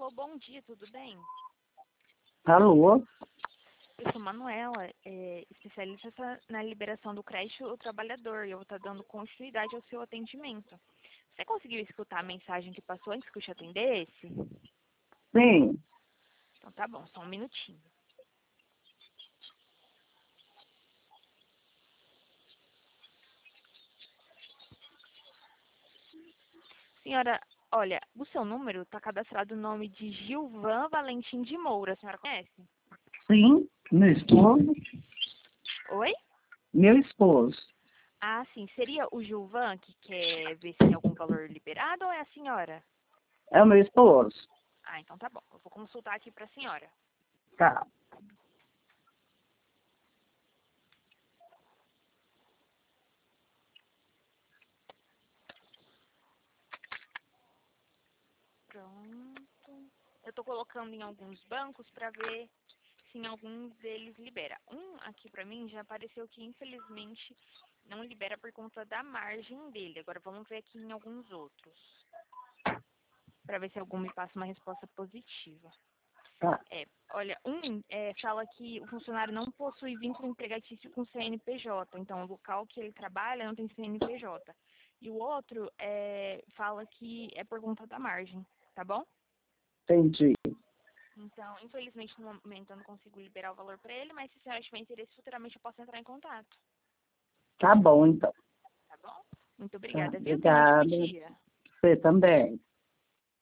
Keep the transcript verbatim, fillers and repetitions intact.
Alô, bom dia, tudo bem? Alô? Eu sou Manuela, é, especialista na liberação do crédito ao trabalhador, e eu vou estar dando continuidade ao seu atendimento. Você conseguiu escutar a mensagem que passou antes que eu te atendesse? Sim. Então tá bom, só um minutinho. Senhora, olha, o seu número está cadastrado no nome de Gilvan Valentim de Moura. A senhora conhece? Sim, meu esposo. Oi? Meu esposo. Ah, sim. Seria o Gilvan que quer ver se tem algum valor liberado ou é a senhora? É o meu esposo. Ah, então tá bom. Eu vou consultar aqui para a senhora. Tá. Pronto. Eu tô colocando em alguns bancos para ver se em alguns deles libera. Um aqui para mim já apareceu que infelizmente não libera por conta da margem dele. Agora vamos ver aqui em alguns outros, para ver se algum me passa uma resposta positiva. Tá. É, olha, um é, fala que o funcionário não possui vínculo empregatício com C N P J, então o local que ele trabalha não tem C N P J. E o outro é, fala que é por conta da margem, tá bom? Entendi. Então, infelizmente, no momento eu não consigo liberar o valor para ele, mas se a senhora tiver interesse, futuramente eu posso entrar em contato, Tá bom, então. tá bom? Muito Tá. obrigada, viu? Tenha um ótimo Obrigada. dia. Você também.